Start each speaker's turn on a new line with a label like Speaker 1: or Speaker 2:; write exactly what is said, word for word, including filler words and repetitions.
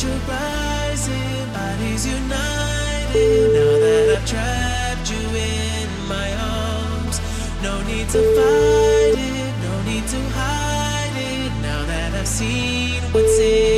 Speaker 1: temperature rising, bodies united. Now that I've trapped you in my arms, no need to fight it, no need to hide it. Now that I've seen what's in